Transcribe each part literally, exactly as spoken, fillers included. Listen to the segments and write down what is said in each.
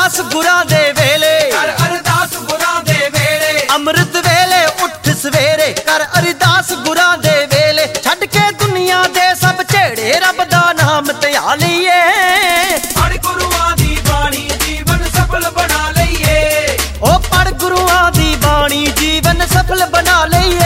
अरदास गुरां दे वेले, कर अरदास गुरां दे वेले, अमृत वेले उठ सवेरे कर अरदास गुरां दे वेले। छड्ड के दुनिया दे सब झेड़े रब दा नाम धिया लईए, पढ़ गुरुआं दी बाणी जीवन सफल बना लईए। ओ पढ़ गुरुआं दी बाणी जीवन सफल बना लईए।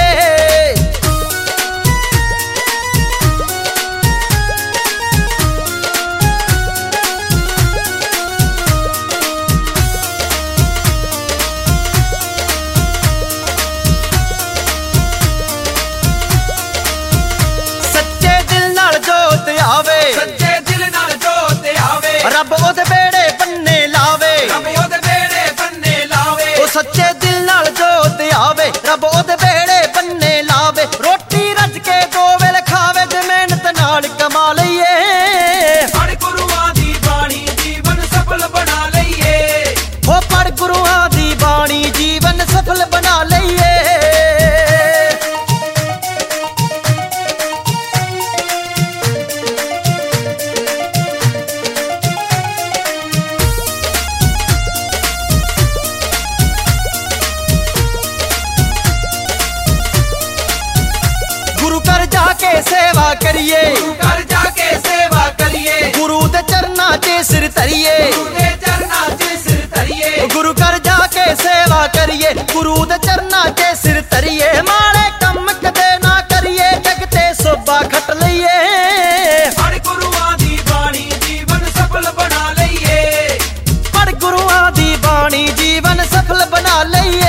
सच्चे दिल नाल जोत आवे, सच्चे दिल नाल जोत आवे, रब ओदे बेड़े बन्ने लावे। रब ओदे बेड़े बन्ने लावे, ओ सच्चे दिल नाल जोत आवे, रब ओदे बेड़े बन्ने लावे। रोटी रज के दो वेले खावे ते मेहनत नाल कमा लईए, पढ़ गुरुआं दी बाणी जीवन सफल बना लईए। ओ पढ़ गुरुआं दी बाणी जीवन सफल बना लईए। गुरु कर जाके सेवा करिए, गुरु घर जाके सेवा करिए, गुरु दे चरना च सिर धरिए। गुरु दे चरनां च सिर धरिए। गुरु कर जाके सेवा करिए, गुरु दे चरना च सिर धरिए। माड़े कम कदे ना करिए, जगते सोभा खट लईए, पढ़ गुरुआं दी बाणी जीवन सफल बना लईए। पढ़ गुरुआं दी बाणी जीवन सफल बना लईए।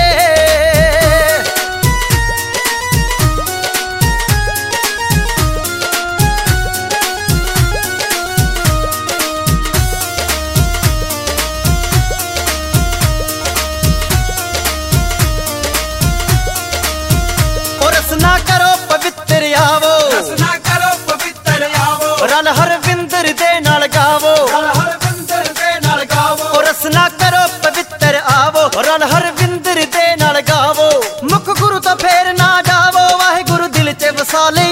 और रसना करो पवित्र आवो, रसना करो पवित्र आवो, रल हरविंदर दे नाल गावो। रल हरविंदर दे नाल गावो। और रसना करो पवित्र आवो, रल हरविंदर दे नाल गावो। मुख गुरु तो फेर ना जावो, वाहे गुरु दिल च वसा ले।